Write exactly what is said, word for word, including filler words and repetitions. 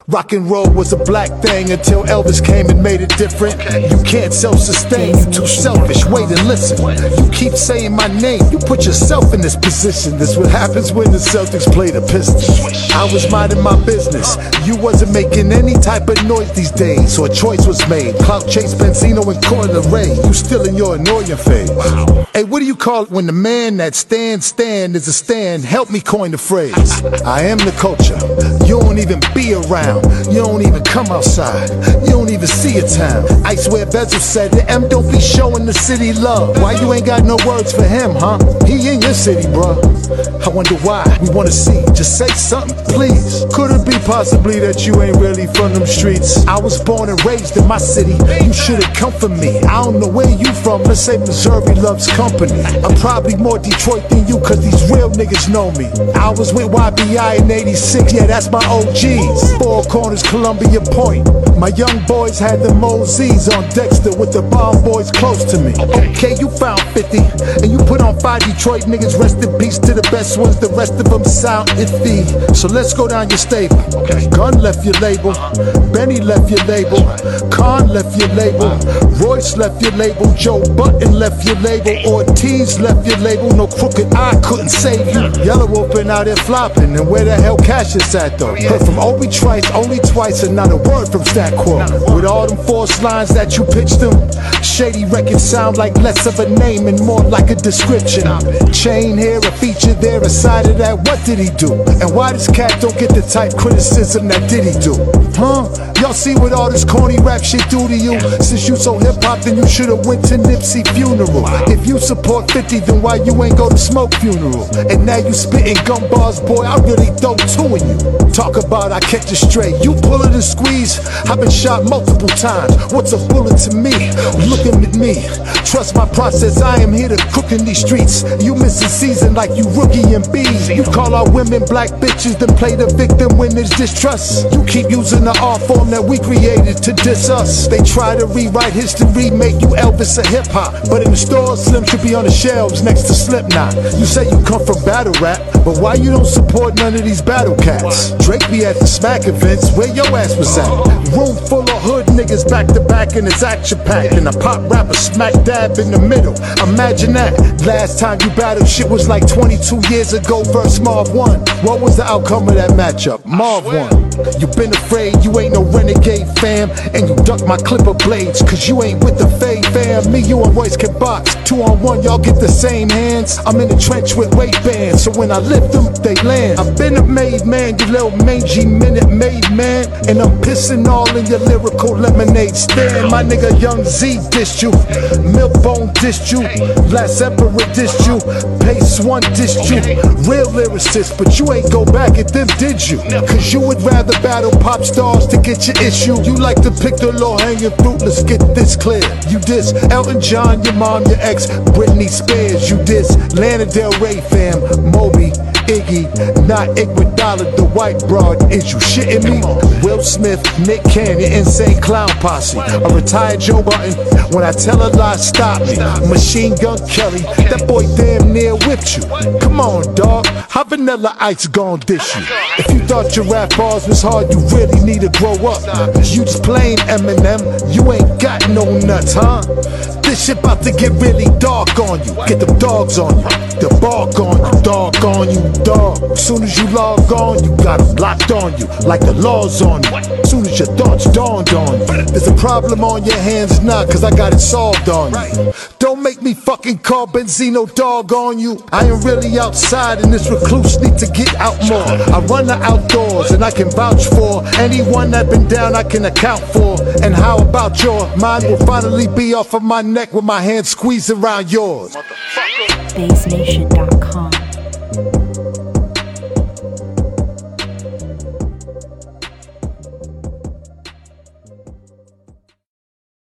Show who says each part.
Speaker 1: Rock and roll was a black thing until Elvis came and made it different. You can't self-sustain, you too selfish. Wait and listen. You keep saying my name, you put yourself in this position. This what happens when the Celtics play the Pistons. I was minding my business, you wasn't making any type of noise these days. So a choice was made, Clout Chase, Benzino, and Coil Ray. You still in your annoying phase. Hey, what do you call it when the man that stands stand is a stand? Help me coin the phrase. I am the culture, you don't even be around. You don't even come outside, you don't even see a town. Icewear Bezel said the M don't be showing the city love. Why you ain't got no words for him, huh? He in your city, bruh. I wonder why, we wanna see, just say something, please. Could it be possibly that you ain't really from them streets? I was born and raised in my city, you should've come for me. I don't know where you from, let's say Missouri loves company. I'm probably more Detroit than you, cause these real niggas know me. I was with Y B I in eighty-six, yeah that's my O Gs. Four corners, Columbia Point. My young boys had the Moseys on Dexter with the bomb boys close to me. Okay, you found fifty, and you put on five Detroit niggas. Rest in peace to the best ones, the rest of them sound iffy. So let's go down your stable. Gun left your label, Benny left your label, Khan left your label, Royce left your label, Joe Button left your label, Ortiz left your label. No crooked eye couldn't save you. Yellow Wolf been out there flopping, and where the hell Cassius at though? Heard from Obi Trice only twice, and not a word from Stat Quo. With all them forced lines that you pitched them, Shady records sound like less of a name and more like a description. Chain here, a feature there, a side of that, what did he do? And why this cat don't get the type criticism that Diddy do? Huh? Y'all see what all this corny rap shit do to you? Since you so hip-hop, then you should've went to Nipsey funeral. If you support fifty, then why you ain't go to Smoke funeral? And now you spitting gun bars, boy, I really throw two in you. Talk about I catch a stray, you pull it and squeeze. I've been shot multiple times, what's a bullet to me? Looking at me, trust my process, I am here to cook in these streets. You missing season like you rookie and bees. You call our women black bitches, then play the victim when there's distrust. You keep using the art form that we created to diss us. They try to rewrite history, make you Elvis of hip-hop, but in the stores, Slim should be on the shelves next to Slipknot. You say you come from battle rap, but why you don't support none of these battle cats? Drake be at the smack events, where your ass was at? Room full of hood niggas back to back and it's action packed, and a pop rapper smack dab in the middle. Imagine that. Last time you battled shit was like twenty-two years ago versus Marv won. What was the outcome of that matchup? Marv won. You been afraid, you ain't no renegade fam, and you duck my clipper blades cause you ain't with the fade fam. Me, you and Royce can box, two on one, y'all get the same hands. I'm in the trench with weight bands, so when I lift them, they land. I've been a made man, you little mangy minute made man, and I'm pissing all in your lyrical lemonade stand. My nigga Young Z dissed you, Milkbone dissed you, Last Emperor dissed you, Pace One dissed you. Real lyricist, but you ain't go back at them, did you? Cause you would rather battle pop stars to get your issue. You like to pick the low-hanging fruit, let's get this clear. You diss Elton John, your mom, your ex, Britney Spears. You diss Lana Del Rey fam, Moby, Iggy, not Iguodala, the white broad. Is you shitting me? Will Smith, Nick Cannon, Insane Clown Posse, a retired Joe Button. When I tell a lie, stop me. Machine Gun Kelly, that boy damn near whipped you. Come on, dog, how Vanilla Ice gon' dish you? If you thought your rap bars was hard, you really need to grow up. You just plain Eminem, you ain't got no nuts, huh? This shit about to get really dark on you. Get them dogs on you, the bark on you, dog on you, dog. Soon as you log on, you got them locked on you, like the law's on you. Soon as your thoughts dawned on you, there's a problem on your hands now, cause I got it solved on you. Don't make me fucking call Benzino dog on you. I am really outside and this recluse need to get out more. I run the outdoors and I can vouch for anyone that been down I can account for. And how about your mine will finally be off of my neck with my hand squeezed around yours.
Speaker 2: Bass Nation dot com